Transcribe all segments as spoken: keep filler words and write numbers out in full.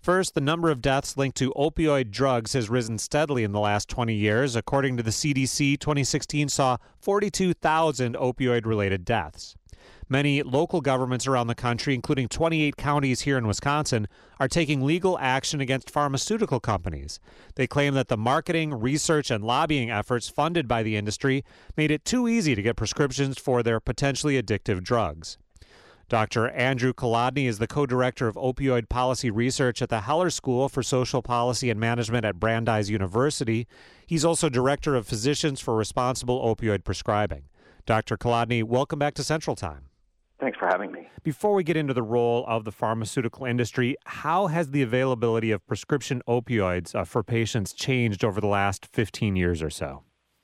First, the number of deaths linked to opioid drugs has risen steadily in the last twenty years. According to the C D C, twenty sixteen saw forty-two thousand opioid-related deaths. Many local governments around the country, including twenty-eight counties here in Wisconsin, are taking legal action against pharmaceutical companies. They claim that the marketing, research, and lobbying efforts funded by the industry made it too easy to get prescriptions for their potentially addictive drugs. Doctor Andrew Kolodny is the co-director of opioid policy research at the Heller School for Social Policy and Management at Brandeis University. He's also director of Physicians for Responsible Opioid Prescribing. Doctor Kolodny, welcome back to Central Time. Thanks for having me. Before we get into the role of the pharmaceutical industry, how has the availability of prescription opioids uh, for patients changed over the last fifteen years or so?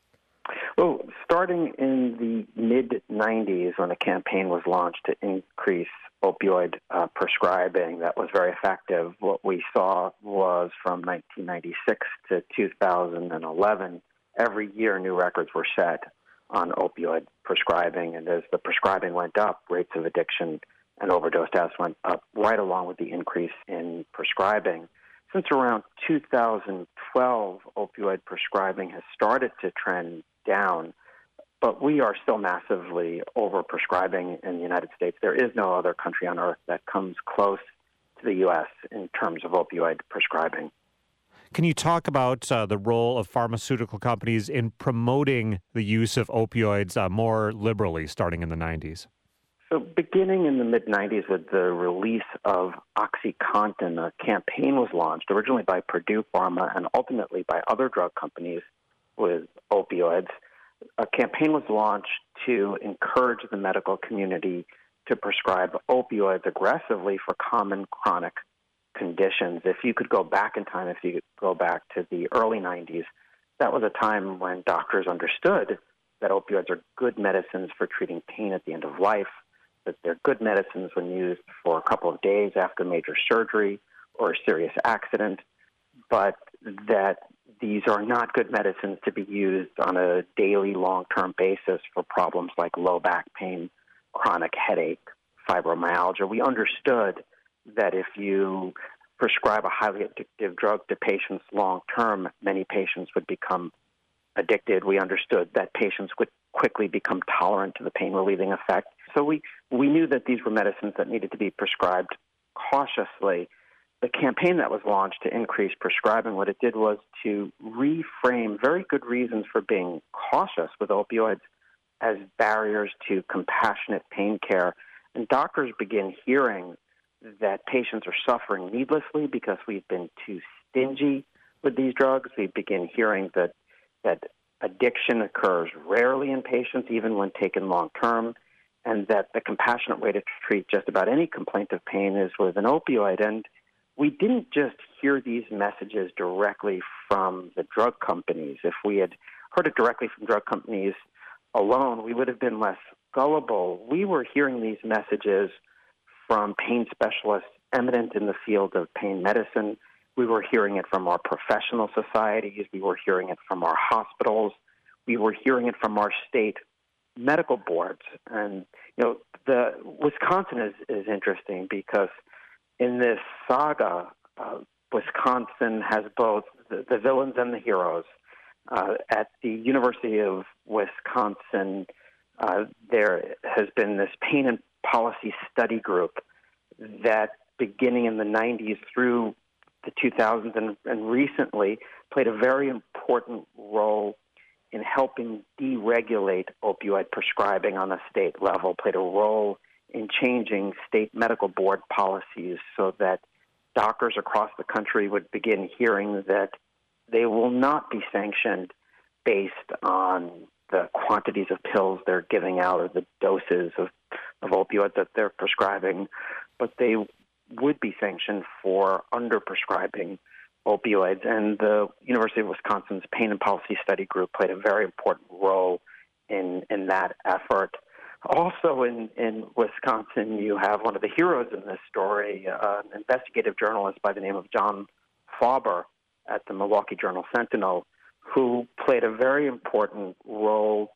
Well, starting in the mid nineties, when a campaign was launched to increase opioid uh, prescribing that was very effective, what we saw was from nineteen ninety-six to two thousand eleven, every year new records were set on opioid prescribing, and as the prescribing went up, rates of addiction and overdose deaths went up right along with the increase in prescribing. Since around two thousand twelve, opioid prescribing has started to trend down, but we are still massively over-prescribing in the United States. There is no other country on earth that comes close to the U S in terms of opioid prescribing. Can you talk about uh, the role of pharmaceutical companies in promoting the use of opioids uh, more liberally starting in the nineties? So beginning in the mid nineties with the release of OxyContin, a campaign was launched originally by Purdue Pharma and ultimately by other drug companies with opioids. A campaign was launched to encourage the medical community to prescribe opioids aggressively for common chronic conditions. If you could go back in time, if you could go back to the early nineties, that was a time when doctors understood that opioids are good medicines for treating pain at the end of life, that they're good medicines when used for a couple of days after major surgery or a serious accident, but that these are not good medicines to be used on a daily, long-term basis for problems like low back pain, chronic headache, fibromyalgia. We understood that if you prescribe a highly addictive drug to patients long-term, many patients would become addicted. We understood that patients would quickly become tolerant to the pain-relieving effect. So we, we knew that these were medicines that needed to be prescribed cautiously. The campaign that was launched to increase prescribing, what it did was to reframe very good reasons for being cautious with opioids as barriers to compassionate pain care. And doctors begin hearing that patients are suffering needlessly because we've been too stingy with these drugs. We begin hearing that that addiction occurs rarely in patients, even when taken long-term, and that the compassionate way to treat just about any complaint of pain is with an opioid. And we didn't just hear these messages directly from the drug companies. If we had heard it directly from drug companies alone, we would have been less gullible. We were hearing these messages from pain specialists eminent in the field of pain medicine. We were hearing it from our professional societies. We were hearing it from our hospitals. We were hearing it from our state medical boards. And, you know, the Wisconsin is, is interesting because in this saga, uh, Wisconsin has both the, the villains and the heroes. Uh, at the University of Wisconsin, uh, there has been this pain and policy study group that, beginning in the nineties through the two thousands and, and recently, played a very important role in helping deregulate opioid prescribing on a state level, played a role in changing state medical board policies so that doctors across the country would begin hearing that they will not be sanctioned based on the quantities of pills they're giving out or the doses of, of opioids that they're prescribing, but they would be sanctioned for underprescribing opioids. And the University of Wisconsin's Pain and Policy Study Group played a very important role in, in that effort. Also in, in Wisconsin, you have one of the heroes in this story, uh, an investigative journalist by the name of John Fauber at the Milwaukee Journal Sentinel, who played a very important role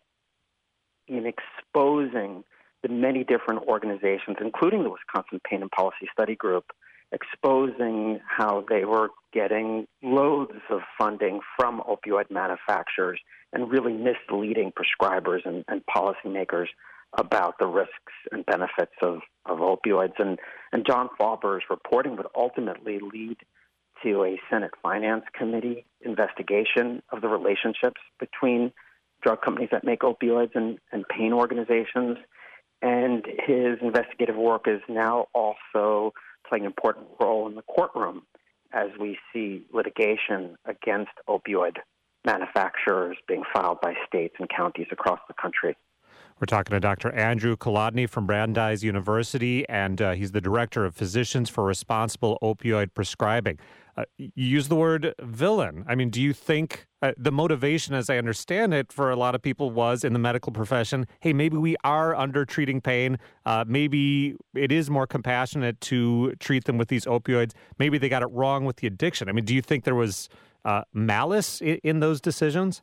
in exposing the many different organizations, including the Wisconsin Pain and Policy Study Group, exposing how they were getting loads of funding from opioid manufacturers and really misleading prescribers and, and policymakers about the risks and benefits of, of opioids. And, and John Fauber's reporting would ultimately lead to a Senate Finance Committee investigation of the relationships between drug companies that make opioids and, and pain organizations. And his investigative work is now also playing an important role in the courtroom as we see litigation against opioid manufacturers being filed by states and counties across the country. We're talking to Doctor Andrew Kolodny from Brandeis University, and uh, he's the director of Physicians for Responsible Opioid Prescribing. Uh, you use the word villain. I mean, do you think uh, the motivation, as I understand it, for a lot of people was in the medical profession, hey, maybe we are under-treating pain. Uh, maybe it is more compassionate to treat them with these opioids. Maybe they got it wrong with the addiction. I mean, do you think there was uh, malice in, in those decisions?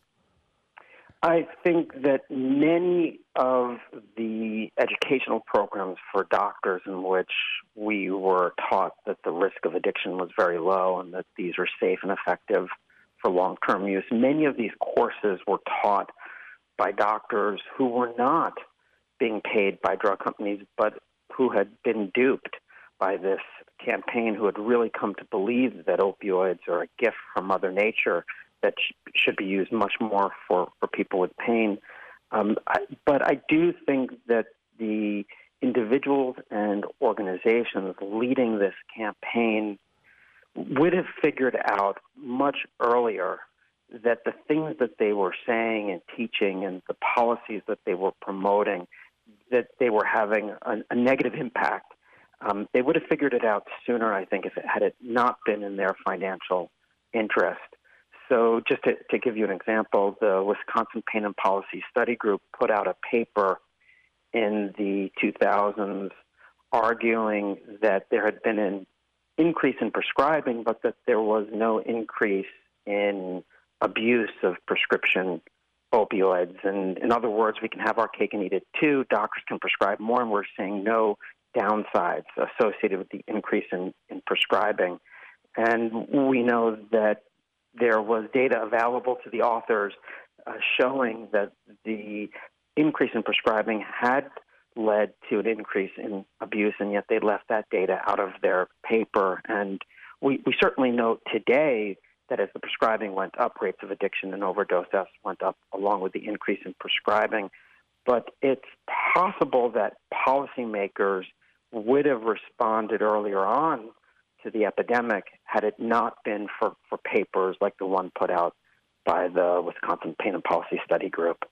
I think that many of the educational programs for doctors in which we were taught that the risk of addiction was very low and that these are safe and effective for long-term use, many of these courses were taught by doctors who were not being paid by drug companies, but who had been duped by this campaign, who had really come to believe that opioids are a gift from Mother Nature that sh- should be used much more for, for people with pain. Um, I, but I do think that the individuals and organizations leading this campaign would have figured out much earlier that the things that they were saying and teaching and the policies that they were promoting, that they were having a, a negative impact. Um, they would have figured it out sooner, I think, if it had it not been in their financial interest. So just to, to give you an example, the Wisconsin Pain and Policy Study Group put out a paper in the two thousands arguing that there had been an increase in prescribing, but that there was no increase in abuse of prescription opioids. And in other words, we can have our cake and eat it too. Doctors can prescribe more, and we're seeing no downsides associated with the increase in, in prescribing. And we know that there was data available to the authors uh, showing that the increase in prescribing had led to an increase in abuse, and yet they left that data out of their paper. And we, we certainly know today that as the prescribing went up, rates of addiction and overdose deaths went up along with the increase in prescribing. But it's possible that policymakers would have responded earlier on to the epidemic had it not been for, for papers like the one put out by the Wisconsin Pain and Policy Study Group.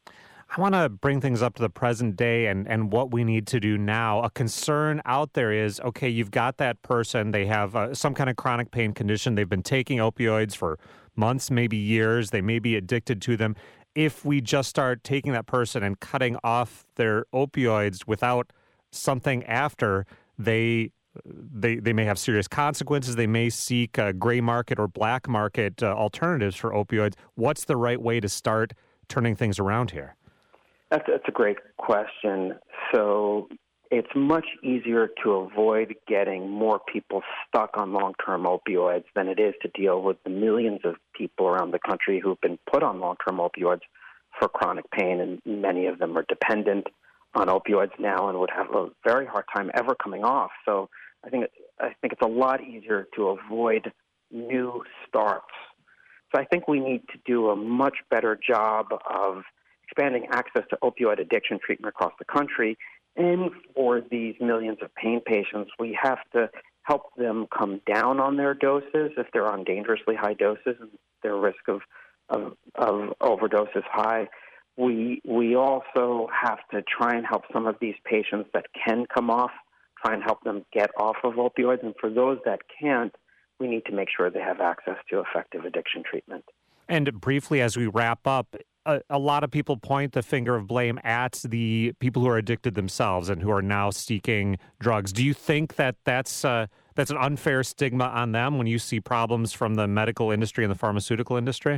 I want to bring things up to the present day and, and what we need to do now. A concern out there is, okay, you've got that person, they have uh, some kind of chronic pain condition, they've been taking opioids for months, maybe years, they may be addicted to them. If we just start taking that person and cutting off their opioids without something after, they They they may have serious consequences. They may seek uh, gray market or black market uh, alternatives for opioids. What's the right way to start turning things around here? That's, that's a great question. So it's much easier to avoid getting more people stuck on long-term opioids than it is to deal with the millions of people around the country who've been put on long-term opioids for chronic pain, and many of them are dependent on opioids now and would have a very hard time ever coming off. So I think it, I think it's a lot easier to avoid new starts. So I think we need to do a much better job of expanding access to opioid addiction treatment across the country. And for these millions of pain patients, we have to help them come down on their doses if they're on dangerously high doses and their risk of, of, of overdose is high. We, we also have to try and help some of these patients that can come off, try and help them get off of opioids. And for those that can't, we need to make sure they have access to effective addiction treatment. And briefly, as we wrap up, a, a lot of people point the finger of blame at the people who are addicted themselves and who are now seeking drugs. Do you think that that's, uh, that's an unfair stigma on them when you see problems from the medical industry and the pharmaceutical industry?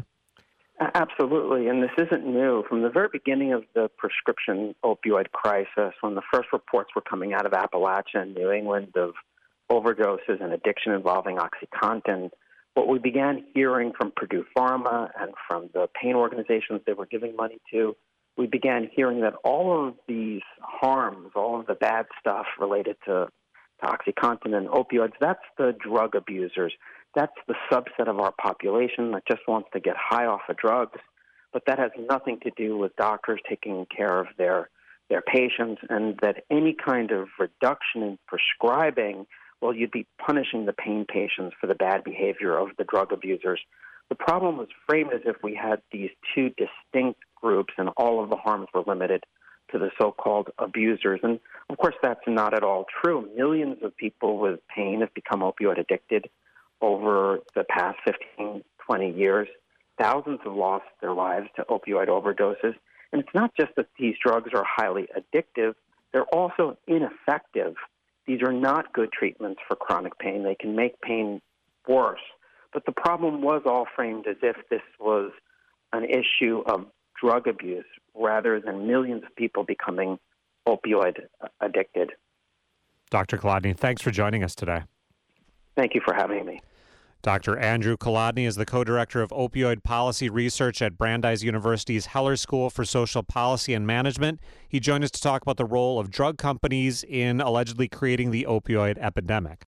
Absolutely, and this isn't new. From the very beginning of the prescription opioid crisis, when the first reports were coming out of Appalachia and New England of overdoses and addiction involving OxyContin, what we began hearing from Purdue Pharma and from the pain organizations they were giving money to, we began hearing that all of these harms, all of the bad stuff related to, to OxyContin and opioids, that's the drug abusers. That's the subset of our population that just wants to get high off of drugs, but that has nothing to do with doctors taking care of their their patients, and that any kind of reduction in prescribing, well, you'd be punishing the pain patients for the bad behavior of the drug abusers. The problem was framed as if we had these two distinct groups and all of the harms were limited to the so-called abusers. And, of course, that's not at all true. Millions of people with pain have become opioid addicted over the past fifteen, twenty years. Thousands have lost their lives to opioid overdoses. And it's not just that these drugs are highly addictive, they're also ineffective. These are not good treatments for chronic pain. They can make pain worse. But the problem was all framed as if this was an issue of drug abuse rather than millions of people becoming opioid addicted. Doctor Kolodny, thanks for joining us today. Thank you for having me. Doctor Andrew Kolodny is the co-director of opioid policy research at Brandeis University's Heller School for Social Policy and Management. He joined us to talk about the role of drug companies in allegedly creating the opioid epidemic.